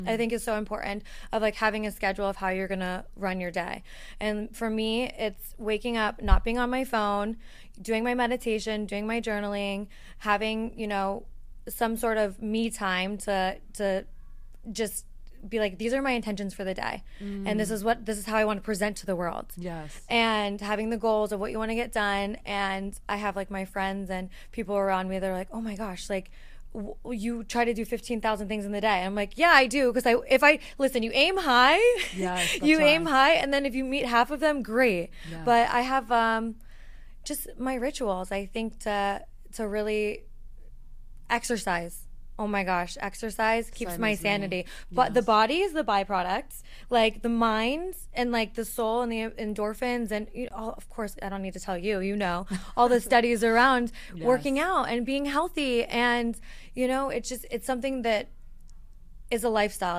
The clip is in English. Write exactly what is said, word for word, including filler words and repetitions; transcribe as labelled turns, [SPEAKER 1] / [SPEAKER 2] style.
[SPEAKER 1] I think is so important, of like having a schedule of how you're going to run your day. And for me, it's waking up, not being on my phone, doing my meditation, doing my journaling, having, you know, some sort of me time to to just be like, these are my intentions for the day. Mm. And this is what this is how I want to present to the world.
[SPEAKER 2] Yes.
[SPEAKER 1] And having the goals of what you want to get done. And I have like my friends and people around me, they're like, oh my gosh, like w- you try to do fifteen thousand things in the day. And I'm like, yeah, I do. Because I, if I, listen, you aim high,
[SPEAKER 2] yes,
[SPEAKER 1] you
[SPEAKER 2] right.
[SPEAKER 1] aim high. And then if you meet half of them, great.
[SPEAKER 2] Yes.
[SPEAKER 1] But I have um, just my rituals, I think, to to really exercise. Oh my gosh, exercise keeps
[SPEAKER 2] Same
[SPEAKER 1] my
[SPEAKER 2] as me.
[SPEAKER 1] sanity. But
[SPEAKER 2] Yes.
[SPEAKER 1] the body is the byproduct. Like the mind and like the soul and the endorphins and you know, all, of course, I don't need to tell you, you know, all the studies around
[SPEAKER 2] Yes.
[SPEAKER 1] working out and being healthy. And, you know, it's just, it's something that is a lifestyle.